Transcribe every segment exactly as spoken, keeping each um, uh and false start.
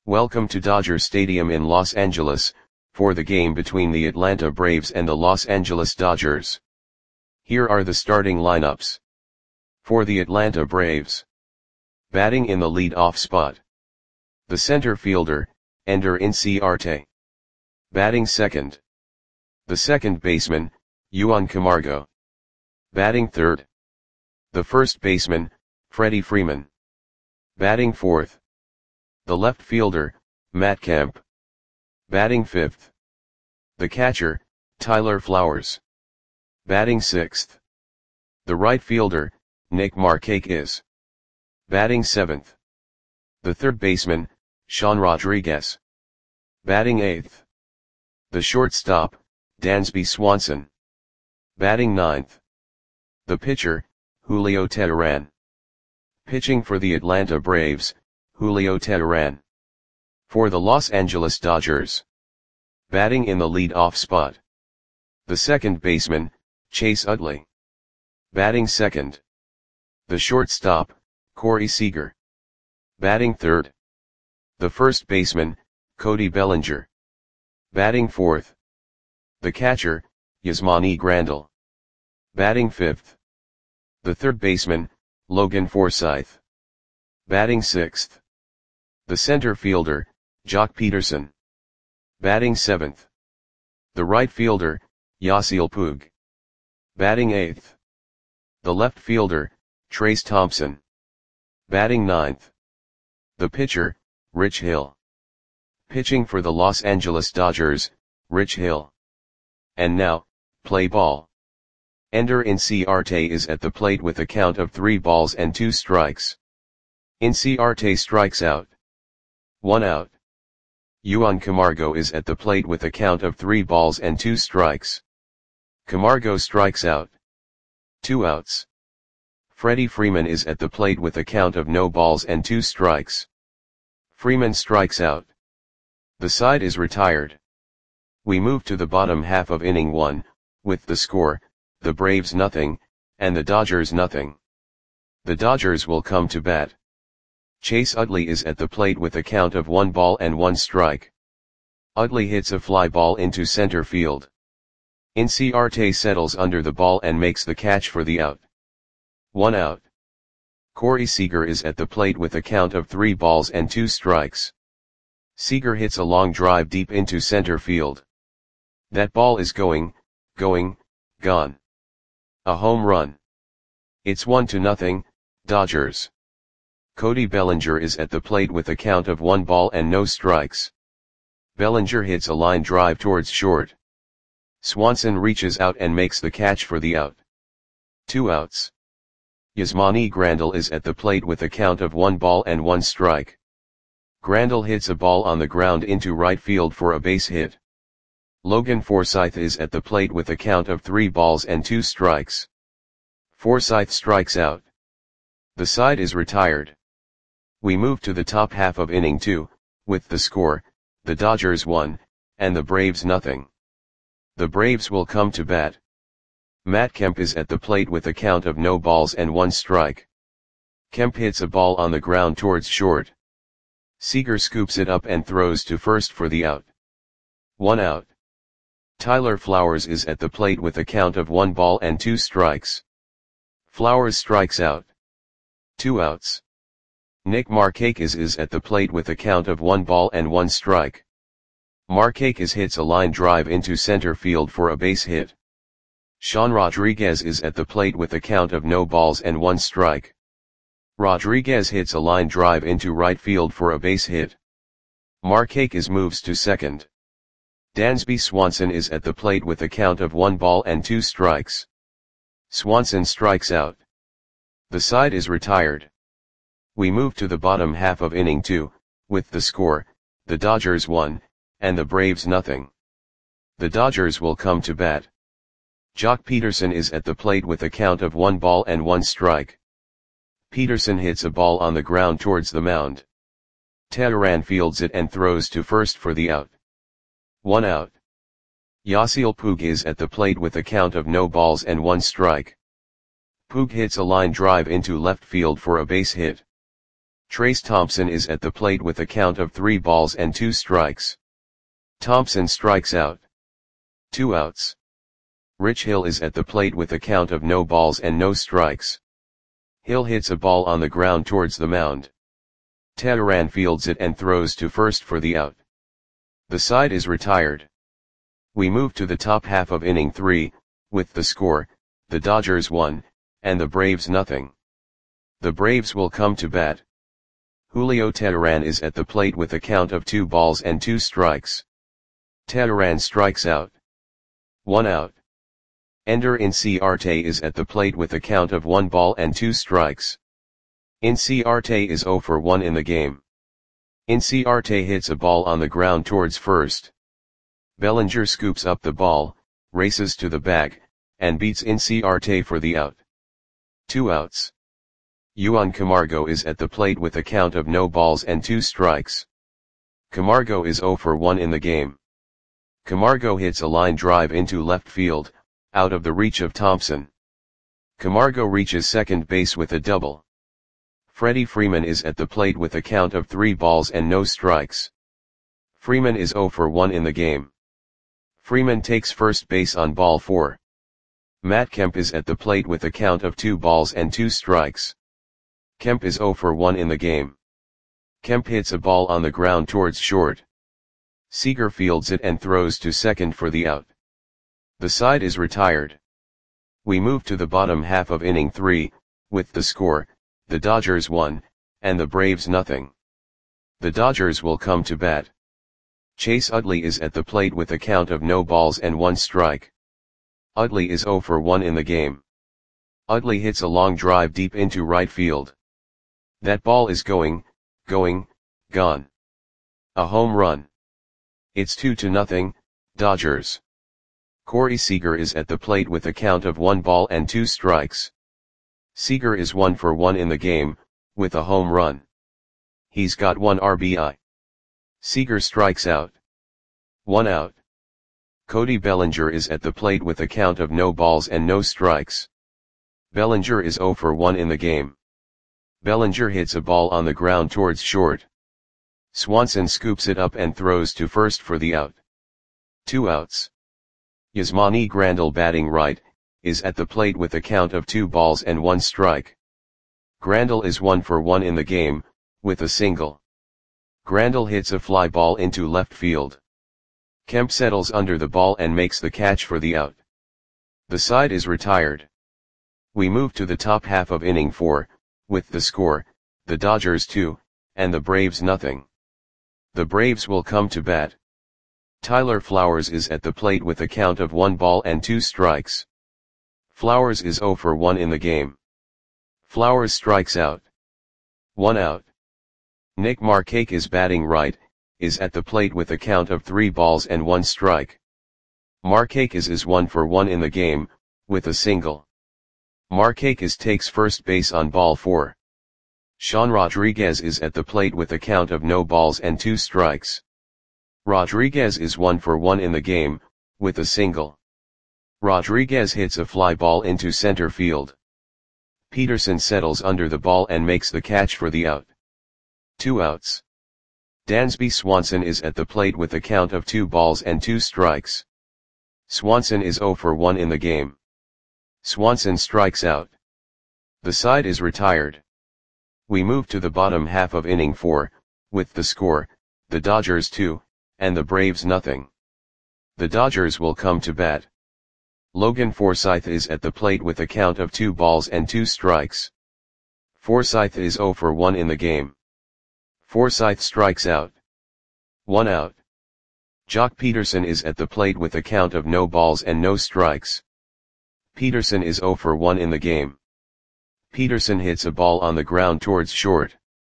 Welcome to Dodger Stadium in Los Angeles, for the game between the Atlanta Braves and the Los Angeles Dodgers. Here are the starting lineups. For the Atlanta Braves. Batting in the lead-off spot. The center fielder, Ender Inciarte. Batting second. The second baseman, Juan Camargo. Batting third. The first baseman, Freddie Freeman. Batting fourth. The left fielder, Matt Kemp. Batting fifth. The catcher, Tyler Flowers. Batting sixth. The right fielder, Nick Markakis. Batting seventh. The third baseman, Sean Rodriguez. Batting eighth. The shortstop, Dansby Swanson. Batting ninth. The pitcher, Julio Teheran. Pitching for the Atlanta Braves, Julio Teheran. For the Los Angeles Dodgers. Batting in the lead-off spot. The second baseman, Chase Utley. Batting second. The shortstop, Corey Seager. Batting third. The first baseman, Cody Bellinger. Batting fourth. The catcher, Yasmani Grandal. Batting fifth. The third baseman, Logan Forsythe. Batting sixth. The center fielder, Joc Pederson. Batting seventh. The right fielder, Yasiel Puig. Batting eighth. The left fielder, Trayce Thompson. Batting ninth. The pitcher, Rich Hill. Pitching for the Los Angeles Dodgers, Rich Hill. And now, play ball. Ender Inciarte is at the plate with a count of three balls and two strikes. Inciarte strikes out. One out. Juan Camargo is at the plate with a count of three balls and two strikes. Camargo strikes out. Two outs. Freddie Freeman is at the plate with a count of no balls and two strikes. Freeman strikes out. The side is retired. We move to the bottom half of inning one, with the score, the Braves nothing, and the Dodgers nothing. The Dodgers will come to bat. Chase Utley is at the plate with a count of one ball and one strike. Utley hits a fly ball into center field. Inciarte settles under the ball and makes the catch for the out. One out. Corey Seager is at the plate with a count of three balls and two strikes. Seager hits a long drive deep into center field. That ball is going, going, gone. A home run. It's one to nothing, Dodgers. Cody Bellinger is at the plate with a count of one ball and no strikes. Bellinger hits a line drive towards short. Swanson reaches out and makes the catch for the out. Two outs. Yasmani Grandal is at the plate with a count of one ball and one strike. Grandal hits a ball on the ground into right field for a base hit. Logan Forsythe is at the plate with a count of three balls and two strikes. Forsythe strikes out. The side is retired. We move to the top half of inning two, with the score, the Dodgers one, and the Braves nothing. The Braves will come to bat. Matt Kemp is at the plate with a count of no balls and one strike. Kemp hits a ball on the ground towards short. Seager scoops it up and throws to first for the out. One out. Tyler Flowers is at the plate with a count of one ball and two strikes. Flowers strikes out. Two outs. Nick Markakis is at the plate with a count of one ball and one strike. Markakis hits a line drive into center field for a base hit. Sean Rodriguez is at the plate with a count of no balls and one strike. Rodriguez hits a line drive into right field for a base hit. Markakis moves to second. Dansby Swanson is at the plate with a count of one ball and two strikes. Swanson strikes out. The side is retired. We move to the bottom half of inning two, with the score, the Dodgers one, and the Braves nothing. The Dodgers will come to bat. Joc Pederson is at the plate with a count of one ball and one strike. Pederson hits a ball on the ground towards the mound. Teheran fields it and throws to first for the out. One out. Yasiel Puig is at the plate with a count of no balls and one strike. Puig hits a line drive into left field for a base hit. Trace Thompson is at the plate with a count of three balls and two strikes. Thompson strikes out. Two outs. Rich Hill is at the plate with a count of no balls and no strikes. Hill hits a ball on the ground towards the mound. Teheran fields it and throws to first for the out. The side is retired. We move to the top half of inning three, with the score, the Dodgers one, and the Braves nothing. The Braves will come to bat. Julio Teheran is at the plate with a count of two balls and two strikes. Teheran strikes out. One out. Ender Inciarte is at the plate with a count of one ball and two strikes. Inciarte is zero for one in the game. Inciarte hits a ball on the ground towards first. Bellinger scoops up the ball, races to the bag, and beats Inciarte for the out. Two outs. Juan Camargo is at the plate with a count of no balls and two strikes. Camargo is zero for one in the game. Camargo hits a line drive into left field, out of the reach of Thompson. Camargo reaches second base with a double. Freddie Freeman is at the plate with a count of three balls and no strikes. Freeman is zero for one in the game. Freeman takes first base on ball four. Matt Kemp is at the plate with a count of two balls and two strikes. Kemp is zero for one in the game. Kemp hits a ball on the ground towards short. Seager fields it and throws to second for the out. The side is retired. We move to the bottom half of inning three, with the score, the Dodgers one, and the Braves nothing. The Dodgers will come to bat. Chase Utley is at the plate with a count of no balls and one strike. Utley is zero for one in the game. Utley hits a long drive deep into right field. That ball is going, going, gone. A home run. It's two to nothing, Dodgers. Corey Seager is at the plate with a count of one ball and two strikes. Seager is one for one in the game, with a home run. He's got one R B I. Seager strikes out. One out. Cody Bellinger is at the plate with a count of no balls and no strikes. Bellinger is zero for one in the game. Bellinger hits a ball on the ground towards short. Swanson scoops it up and throws to first for the out. Two outs. Yasmani Grandal, batting right, is at the plate with a count of two balls and one strike. Grandal is one for one in the game, with a single. Grandal hits a fly ball into left field. Kemp settles under the ball and makes the catch for the out. The side is retired. We move to the top half of inning four, with the score, the Dodgers two, and the Braves nothing. The Braves will come to bat. Tyler Flowers is at the plate with a count of one ball and two strikes. Flowers is zero for one in the game. Flowers strikes out. One out. Nick Markakis is batting right, is at the plate with a count of three balls and one strike. Markakis is one for one in the game, with a single. Markakis takes first base on ball four. Sean Rodriguez is at the plate with a count of no balls and two strikes. Rodriguez is one for one in the game, with a single. Rodriguez hits a fly ball into center field. Peterson settles under the ball and makes the catch for the out. Two outs. Dansby Swanson is at the plate with a count of two balls and two strikes. Swanson is zero for one in the game. Swanson strikes out. The side is retired. We move to the bottom half of inning four, with the score, the Dodgers two, and the Braves nothing. The Dodgers will come to bat. Logan Forsythe is at the plate with a count of two balls and two strikes. Forsythe is zero for one in the game. Forsythe strikes out. One out. Jock Peterson is at the plate with a count of no balls and no strikes. Peterson is zero for one in the game. Peterson hits a ball on the ground towards short.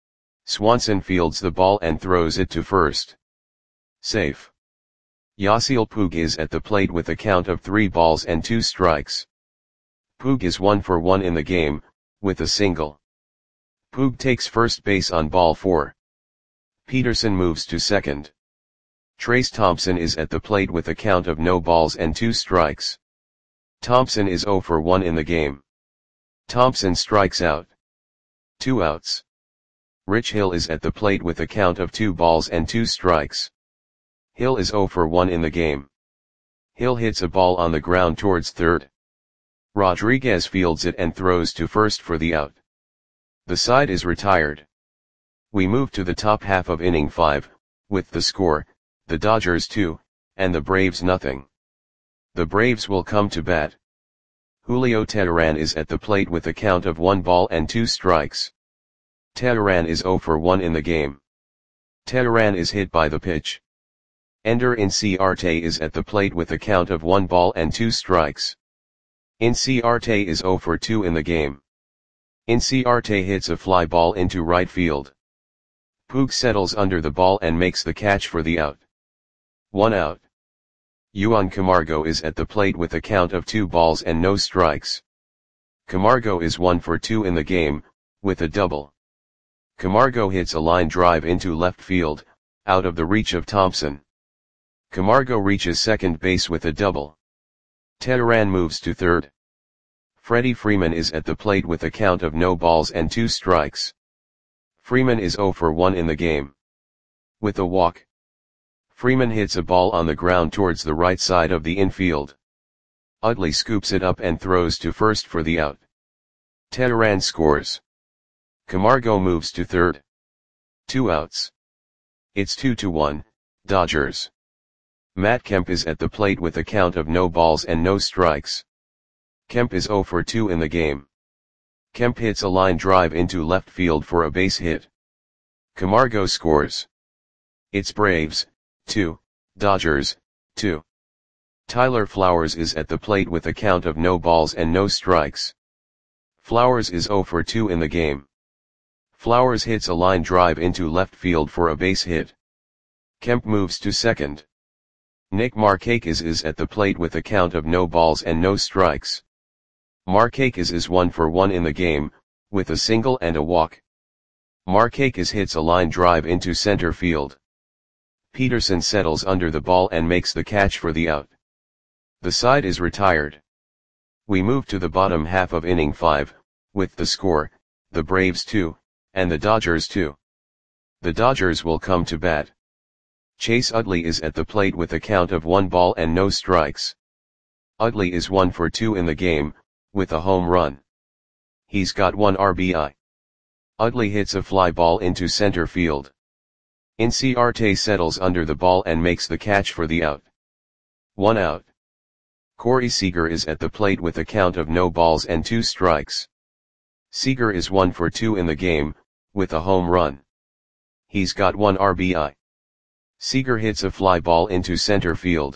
Swanson fields the ball and throws it to first. Safe. Yasiel Puig is at the plate with a count of three balls and two strikes. Puig is one for one in the game, with a single. Puig takes first base on ball four. Peterson moves to second. Trace Thompson is at the plate with a count of no balls and two strikes. Thompson is zero for one in the game. Thompson strikes out. Two outs. Rich Hill is at the plate with a count of two balls and two strikes. Hill is zero for one in the game. Hill hits a ball on the ground towards third. Rodriguez fields it and throws to first for the out. The side is retired. We move to the top half of inning five, with the score, the Dodgers two, and the Braves nothing. The Braves will come to bat. Julio Teheran is at the plate with a count of one ball and two strikes. Teheran is zero for one in the game. Teheran is hit by the pitch. Ender Inciarte is at the plate with a count of one ball and two strikes. Inciarte is zero for two in the game. Inciarte hits a fly ball into right field. Puig settles under the ball and makes the catch for the out. One out. Juan Camargo is at the plate with a count of two balls and no strikes. Camargo is one for two in the game, with a double. Camargo hits a line drive into left field, out of the reach of Thompson. Camargo reaches second base with a double. Teheran moves to third. Freddie Freeman is at the plate with a count of no balls and two strikes. Freeman is zero for one in the game. With a walk. Freeman hits a ball on the ground towards the right side of the infield. Utley scoops it up and throws to first for the out. Teheran scores. Camargo moves to third. Two outs. It's two to one, Dodgers. Matt Kemp is at the plate with a count of no balls and no strikes. Kemp is zero for two in the game. Kemp hits a line drive into left field for a base hit. Camargo scores. It's Braves, two, Dodgers, two. Tyler Flowers is at the plate with a count of no balls and no strikes. Flowers is zero for two in the game. Flowers hits a line drive into left field for a base hit. Kemp moves to second. Nick Markakis is at the plate with a count of no balls and no strikes. Markakis is one for one in the game, with a single and a walk. Markakis hits a line drive into center field. Peterson settles under the ball and makes the catch for the out. The side is retired. We move to the bottom half of inning five, with the score, the Braves two, and the Dodgers two. The Dodgers will come to bat. Chase Utley is at the plate with a count of one ball and no strikes. Utley is one for two in the game, with a home run. He's got one R B I. Utley hits a fly ball into center field. Inciarte settles under the ball and makes the catch for the out. One out. Corey Seager is at the plate with a count of no balls and two strikes. Seager is one for two in the game, with a home run. He's got one R B I. Seager hits a fly ball into center field.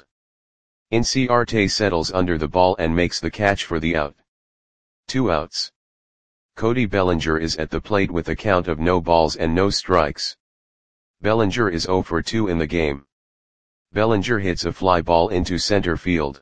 Inciarte settles under the ball and makes the catch for the out. Two outs. Cody Bellinger is at the plate with a count of no balls and no strikes. Bellinger is zero for two in the game. Bellinger hits a fly ball into center field.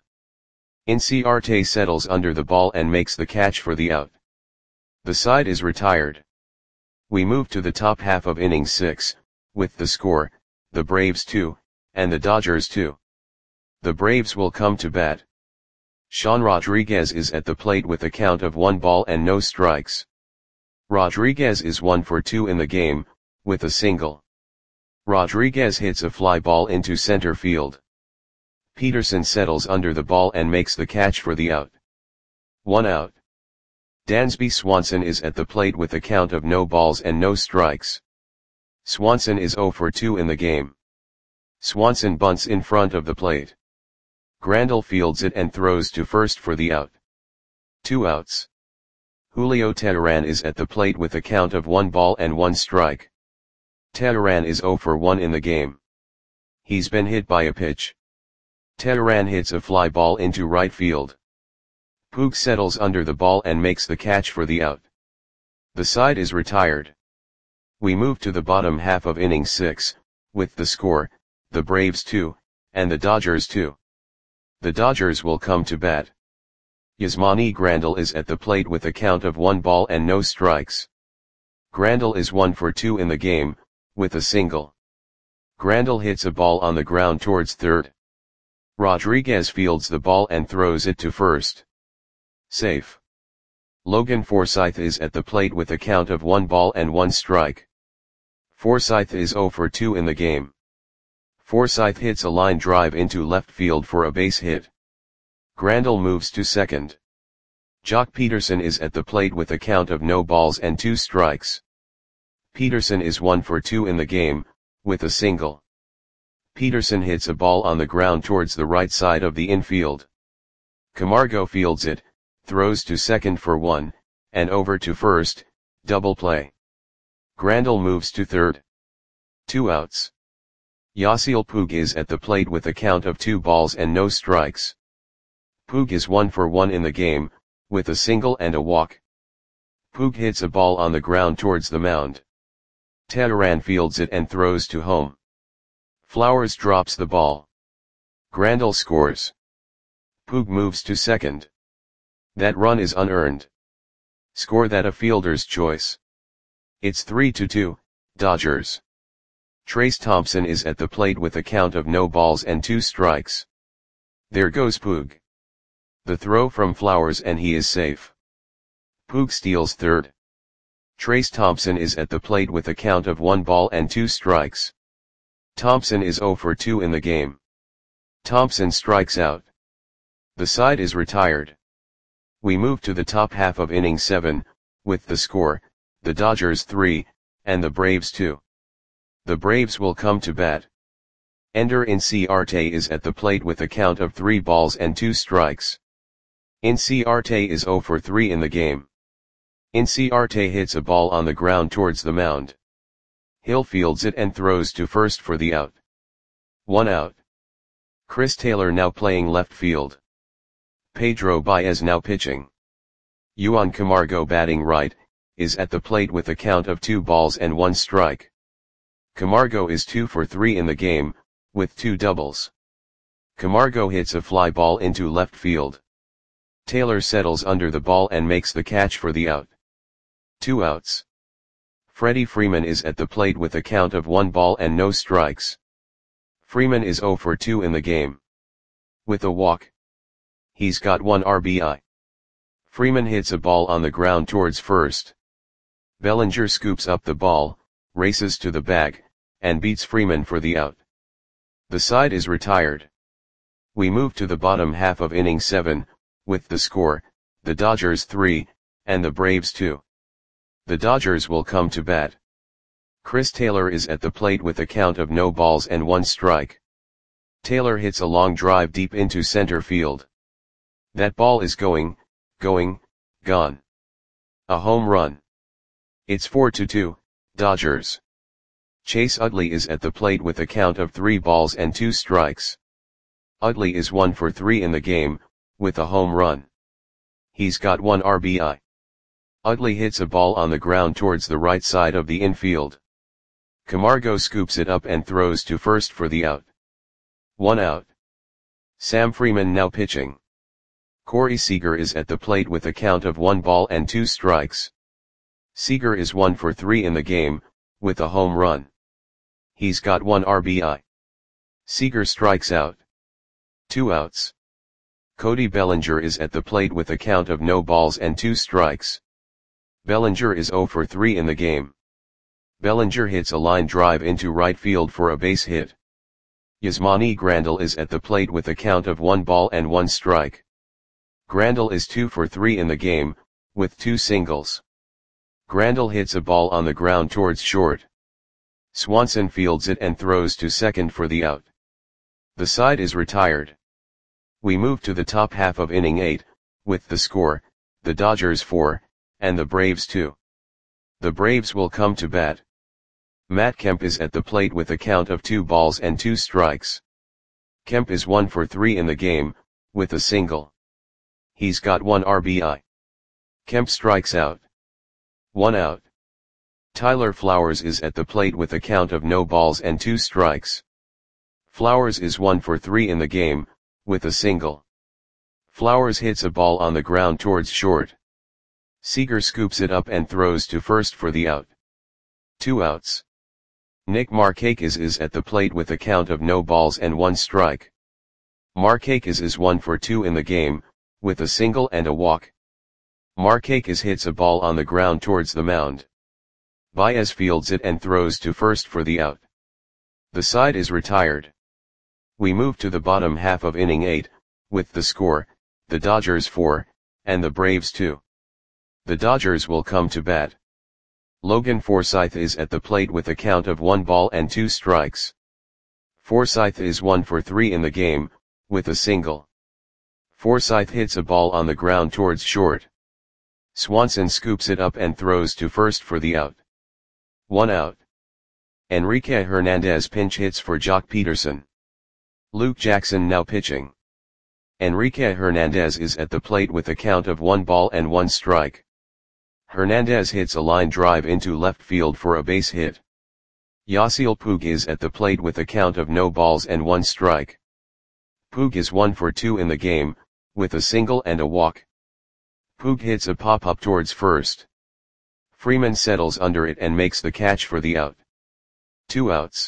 Inciarte settles under the ball and makes the catch for the out. The side is retired. We move to the top half of inning six, with the score, the Braves two, and the Dodgers two. The Braves will come to bat. Sean Rodriguez is at the plate with a count of one ball and no strikes. Rodriguez is one for two in the game, with a single. Rodriguez hits a fly ball into center field. Peterson settles under the ball and makes the catch for the out. One out. Dansby Swanson is at the plate with a count of no balls and no strikes. Swanson is zero for two in the game. Swanson bunts in front of the plate. Grandal fields it and throws to first for the out. Two outs. Julio Teheran is at the plate with a count of one ball and one strike. Teheran is zero for one in the game. He's been hit by a pitch. Teheran hits a fly ball into right field. Puig settles under the ball and makes the catch for the out. The side is retired. We move to the bottom half of inning six, with the score, the Braves two, and the Dodgers two. The Dodgers will come to bat. Yasmani Grandal is at the plate with a count of one ball and no strikes. Grandal is one for two in the game, with a single. Grandal hits a ball on the ground towards third. Rodriguez fields the ball and throws it to first. Safe. Logan Forsythe is at the plate with a count of one ball and one strike. Forsythe is zero for two in the game. Forsythe hits a line drive into left field for a base hit. Grandal moves to second. Jock Peterson is at the plate with a count of no balls and two strikes. Peterson is one for two in the game, with a single. Peterson hits a ball on the ground towards the right side of the infield. Camargo fields it, throws to second for one, and over to first, double play. Grandal moves to third. Two outs. Yasiel Puig is at the plate with a count of two balls and no strikes. Puig is one for one in the game, with a single and a walk. Puig hits a ball on the ground towards the mound. Teheran fields it and throws to home. Flowers drops the ball. Grandal scores. Puig moves to second. That run is unearned. Score that a fielder's choice. It's three to two, Dodgers. Trace Thompson is at the plate with a count of no balls and two strikes. There goes Puig. The throw from Flowers and he is safe. Puig steals third. Trace Thompson is at the plate with a count of one ball and two strikes. Thompson is zero for two in the game. Thompson strikes out. The side is retired. We move to the top half of inning seven, with the score, the Dodgers three, and the Braves two. The Braves will come to bat. Ender Inciarte is at the plate with a count of three balls and two strikes. Inciarte is zero for three in the game. Inciarte hits a ball on the ground towards the mound. Hill fields it and throws to first for the out. One out. Chris Taylor now playing left field. Pedro Baez now pitching. Juan Camargo batting right, is at the plate with a count of two balls and one strike. Camargo is two for three in the game, with two doubles. Camargo hits a fly ball into left field. Taylor settles under the ball and makes the catch for the out. Two outs. Freddie Freeman is at the plate with a count of one ball and no strikes. Freeman is zero for two in the game. With a walk. He's got one R B I. Freeman hits a ball on the ground towards first. Bellinger scoops up the ball, races to the bag, and beats Freeman for the out. The side is retired. We move to the bottom half of inning seven, with the score, the Dodgers three, and the Braves two. The Dodgers will come to bat. Chris Taylor is at the plate with a count of no balls and one strike. Taylor hits a long drive deep into center field. That ball is going, going, gone. A home run. It's four to two, Dodgers. Chase Utley is at the plate with a count of three balls and two strikes. Utley is one for three in the game, with a home run. He's got one R B I. Utley hits a ball on the ground towards the right side of the infield. Camargo scoops it up and throws to first for the out. One out. Sam Freeman now pitching. Corey Seager is at the plate with a count of one ball and two strikes. Seager is one for three in the game, with a home run. He's got one R B I. Seager strikes out. Two outs. Cody Bellinger is at the plate with a count of no balls and two strikes. Bellinger is zero for three in the game. Bellinger hits a line drive into right field for a base hit. Yasmani Grandal is at the plate with a count of one ball and one strike. Grandal is two for three in the game, with two singles. Grandal hits a ball on the ground towards short. Swanson fields it and throws to second for the out. The side is retired. We move to the top half of inning eight, with the score, the Dodgers four, and the Braves two. The Braves will come to bat. Matt Kemp is at the plate with a count of two balls and two strikes. Kemp is one for three in the game, with a single. He's got one R B I. Kemp strikes out. One out. Tyler Flowers is at the plate with a count of no balls and two strikes. Flowers is one for three in the game, with a single. Flowers hits a ball on the ground towards short. Seager scoops it up and throws to first for the out. Two outs. Nick Markakis is at the plate with a count of no balls and one strike. Markakis is one for two in the game, with a single and a walk. Markakis hits a ball on the ground towards the mound. Baez fields it and throws to first for the out. The side is retired. We move to the bottom half of inning eight, with the score, the Dodgers four, and the Braves two. The Dodgers will come to bat. Logan Forsythe is at the plate with a count of one ball and two strikes. Forsythe is one for three in the game, with a single. Forsythe hits a ball on the ground towards short. Swanson scoops it up and throws to first for the out. One out. Enrique Hernandez pinch hits for Jock Peterson. Luke Jackson now pitching. Enrique Hernandez is at the plate with a count of one ball and one strike. Hernandez hits a line drive into left field for a base hit. Yasiel Puig is at the plate with a count of no balls and one strike. Puig is one for two in the game, with a single and a walk. Puig hits a pop-up towards first. Freeman settles under it and makes the catch for the out. Two outs.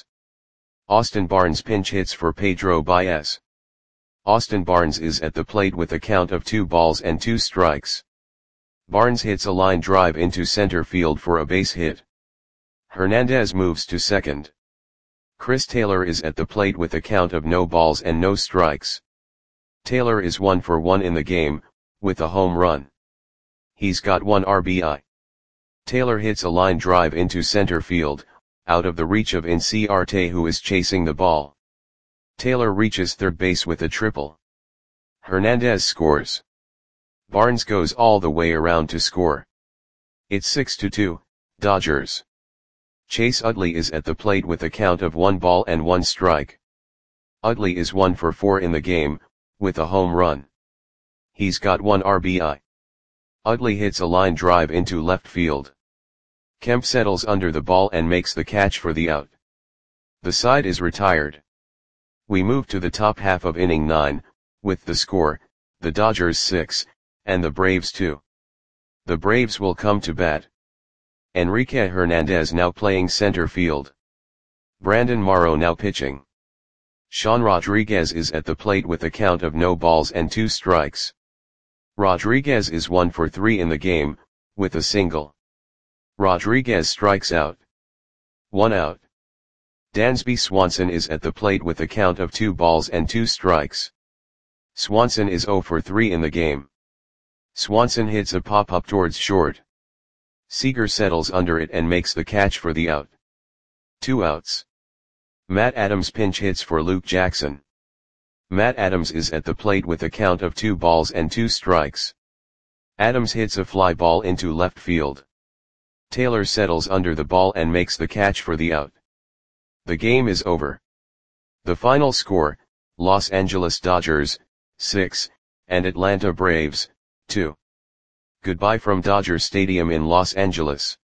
Austin Barnes pinch hits for Pedro Baez. Austin Barnes is at the plate with a count of two balls and two strikes. Barnes hits a line drive into center field for a base hit. Hernandez moves to second. Chris Taylor is at the plate with a count of no balls and no strikes. Taylor is one for one in the game, with a home run. He's got one R B I. Taylor hits a line drive into center field, out of the reach of Inciarte, who is chasing the ball. Taylor reaches third base with a triple. Hernandez scores. Barnes goes all the way around to score. It's six to two, Dodgers. Chase Utley is at the plate with a count of one ball and one strike. Utley is one for four in the game, with a home run. He's got one R B I. Utley hits a line drive into left field. Kemp settles under the ball and makes the catch for the out. The side is retired. We move to the top half of inning nine, with the score, the Dodgers six, and the Braves two. The Braves will come to bat. Enrique Hernandez now playing center field. Brandon Morrow now pitching. Sean Rodriguez is at the plate with a count of no balls and two strikes. Rodriguez is one for three in the game, with a single. Rodriguez strikes out. One out. Dansby Swanson is at the plate with a count of two balls and two strikes. Swanson is zero for three in the game. Swanson hits a pop-up towards short. Seager settles under it and makes the catch for the out. Two outs. Matt Adams pinch hits for Luke Jackson. Matt Adams is at the plate with a count of two balls and two strikes. Adams hits a fly ball into left field. Taylor settles under the ball and makes the catch for the out. The game is over. The final score, Los Angeles Dodgers, six, and Atlanta Braves, two. Goodbye from Dodger Stadium in Los Angeles.